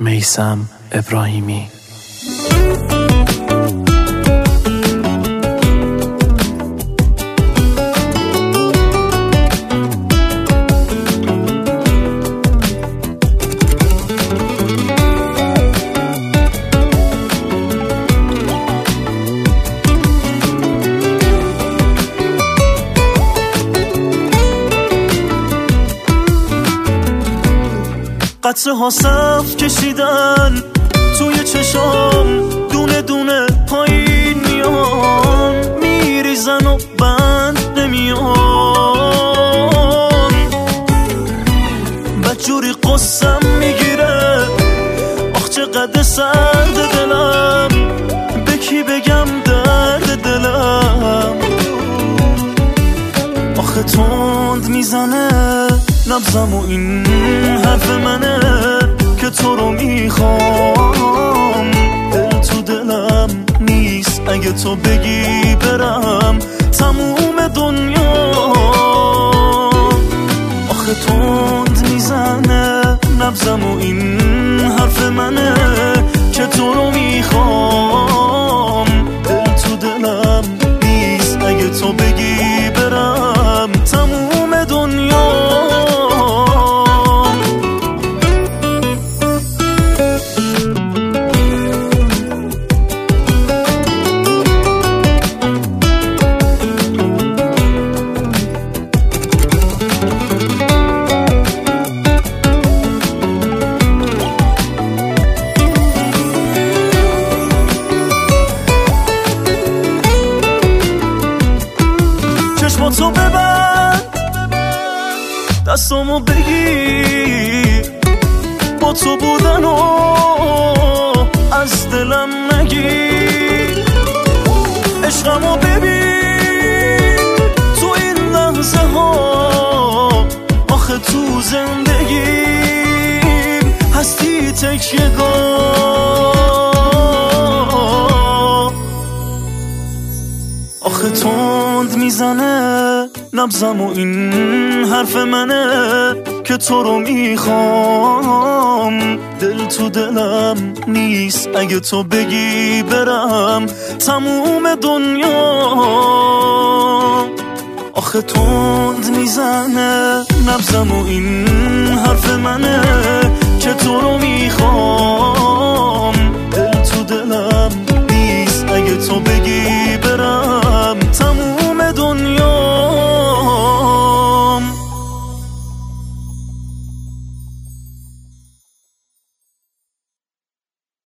میثم ابراهیمی. قطره ها صف کشیدن توی چشام، دونه دونه پایین میان، میریزن و بند نمیان. بدجوری قصم میگیره، آخ چقدر سرد دلم، به کی بگم درد دلم. آخه تند میزنه نبضم و این حرف منه که تو رو میخوام. دل تو دلم نیست اگه تو بگی برم تموم دنیا. آخه تند میزنه نبضم و این حرف منه که تو رو میخوام. دل تو دلم نیست اگه تو بگی برم تموم دنیا. چشماتو ببند، دستامو بگیر، با تو بودنو از دلم نگیر. عشقمو ببین تو این لحظه ها، آخه تو زندگیم هستی تکیه‌گاه. آخه تند میزنه نبضم و این حرف منه که تو رو میخوام. دل تو دلم نیست اگه تو بگی برم تموم دنیا. آخه تند میزنه نبضم و این حرف منه که تو رو